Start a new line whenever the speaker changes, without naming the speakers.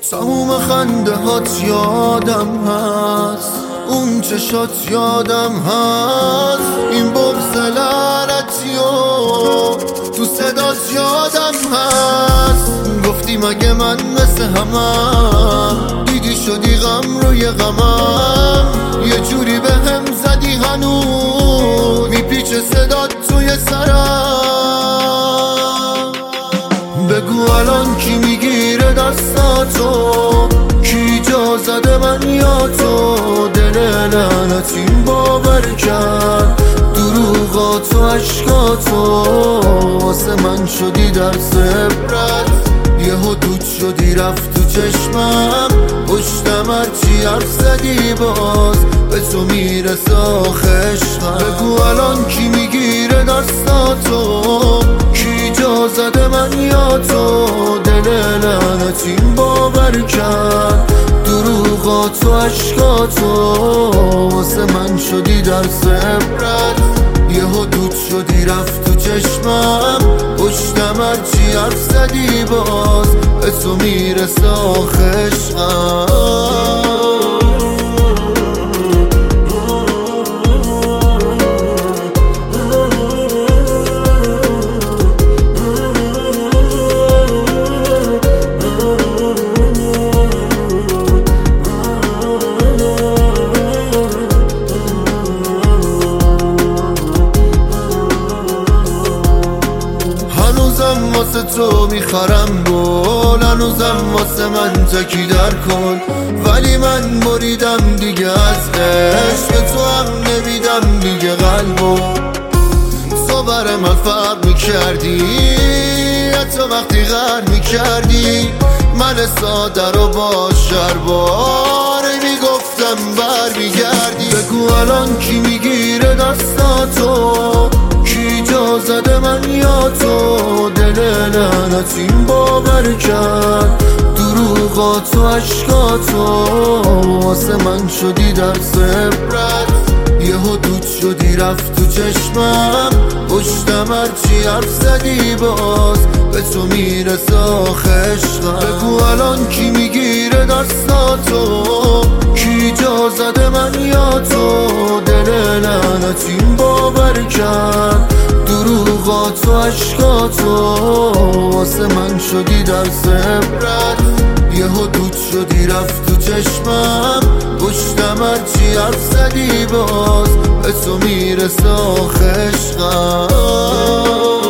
تموم خنده هات یادم هست، اون چشات یادم هست، این بغض لعنتی و تو صدات یادم هست. گفتی مگه من مثل همم، دیدی شدی غم روی غمم، یه جوری به هم زدی هنوز میپیچه صدات توی سرم. بگو الان کی میگیره دستاتو، کی جا زده من یا تو؟ دل لعنتیم باور کرد دروغاتو عشقاتو، واسه من شدی درس عبرت، یهو دود شدی رفت تو چشمم، پشتم هرچی حرف زدی باز به تو میرسه آخه عشقم. بگو الان کی میگیره دستاتو، کی جا زده من یا تو؟ دل لعنتیم باور کرد دروغاتو عشقاتو، واسه من شدی درس عبرت، یهو دود شدی رفت تو چشمم، پشتم هرچی حرف زدی باز به تو میرسه آخه عشقم. هنوزم واسه تو میخرم گل، هنوزم واسه من تکی در کن، ولی من بریدم دیگه از عشق، تو هم نمیدم دیگه قلبو. تو برای من فرق میکردی، حتی وقتی غر میکردی، من ساده رو با شرباره میگفتم بر میگردی. بگو الان کی میگیره دستاتو، کی جا زده من یا تو؟ دل لعنتیم باور کرد دروغاتو عشقاتو، واسه من شدی درس عبرت، یهو دود شدی رفت تو چشمم، پشتم هرچی حرف زدی باز به تو میرسه آخه عشقم. بگو الان کی میگیره دستاتو، کی جا زده من یا تو؟ دل لعنتیم باور کرد دروغاتو عشقاتو، واسه من شدی درس عبرت، یهو دود شدی رفت تو چشمم، پشتم هرچی حرف زدی باز به تو میرسه آخه عشقم.